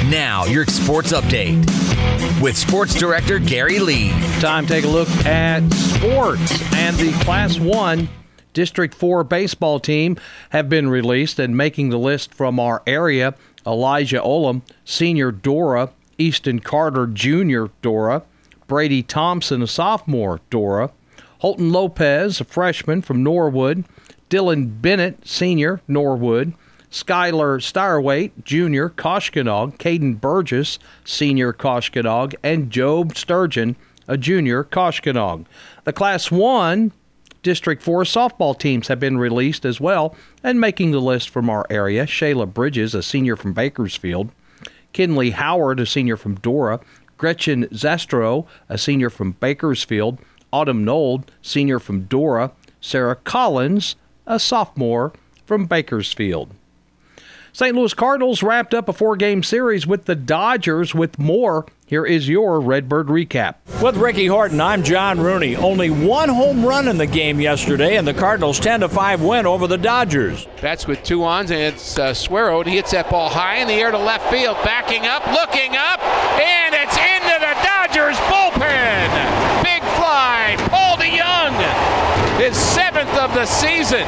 Now, your sports update with Sports Director Gary Lee. Time to take a look at sports. And the Class 1 District 4 baseball team have been released, and making the list from our area: Elijah Olam, senior, Dora; Easton Carter, junior, Dora; Brady Thompson, a sophomore, Dora; Holton Lopez, a freshman from Norwood; Dylan Bennett, senior, Norwood; Skylar Styrwaite, junior, Koshkonong; Caden Burgess, senior, Koshkonong; and Job Sturgeon, a junior, Koshkonong. The Class 1 District 4 softball teams have been released as well, and making the list from our area: Shayla Bridges, a senior from Bakersfield; Kinley Howard, a senior from Dora; Gretchen Zastro, a senior from Bakersfield; Autumn Nold, senior from Dora; Sarah Collins, a sophomore from Bakersfield. St. Louis Cardinals wrapped up a 4-game series with the Dodgers. With more, here is your Redbird recap. With Ricky Horton, I'm John Rooney. Only one home run in the game yesterday, and the Cardinals' 10-5 win over the Dodgers. That's with 2 ons, and it's Suero. He hits that ball high in the air to left field, backing up, looking up, and it's into the Dodgers bullpen. Big fly, Paul DeYoung, his 7th of the season.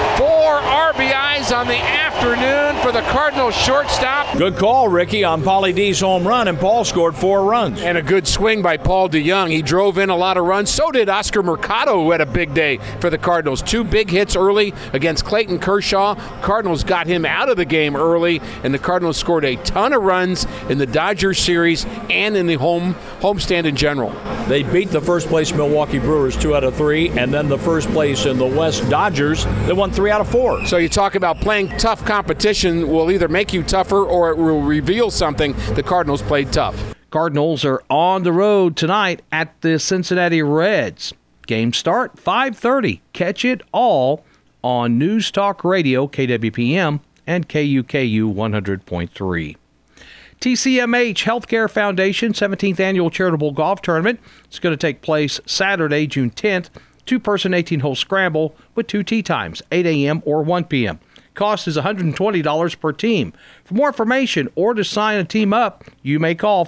4 RBIs on the afternoon for the Cardinals shortstop. Good call, Ricky, on Pauly D's home run, and Paul scored 4 runs. And a good swing by Paul DeYoung. He drove in a lot of runs. So did Oscar Mercado, who had a big day for the Cardinals. 2 big hits early against Clayton Kershaw. Cardinals got him out of the game early, and the Cardinals scored a ton of runs in the Dodgers series and in the homestand in general. They beat the first-place Milwaukee Brewers 2 out of 3, and then the first place in the West Dodgers. They won 3 out of 4. So you talk about playing tough competition will either make you tougher or it will reveal something. The Cardinals played tough. Cardinals are on the road tonight at the Cincinnati Reds. Game start 5:30. Catch it all on News Talk Radio, KWPM, and KUKU 100.3. TCMH Healthcare Foundation 17th Annual Charitable Golf Tournament. It's going to take place Saturday, June 10th. 2-person 18-hole scramble with 2 tee times, 8 a.m. or 1 p.m. Cost is $120 per team. For more information or to sign a team up, you may call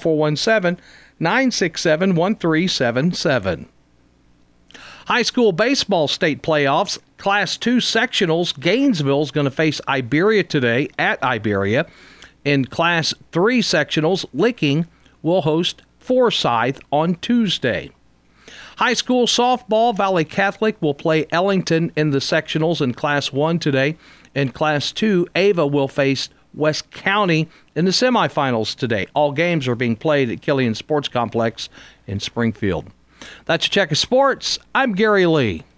417-967-1377. High school baseball state playoffs, Class 2 sectionals. Gainesville is going to face Iberia today at Iberia. In Class 3 sectionals, Licking will host Forsyth on Tuesday. High school softball, Valley Catholic will play Ellington in the sectionals in Class 1 today. In Class 2, Ava will face West County in the semifinals today. All games are being played at Killian Sports Complex in Springfield. That's a check of sports. I'm Gary Lee.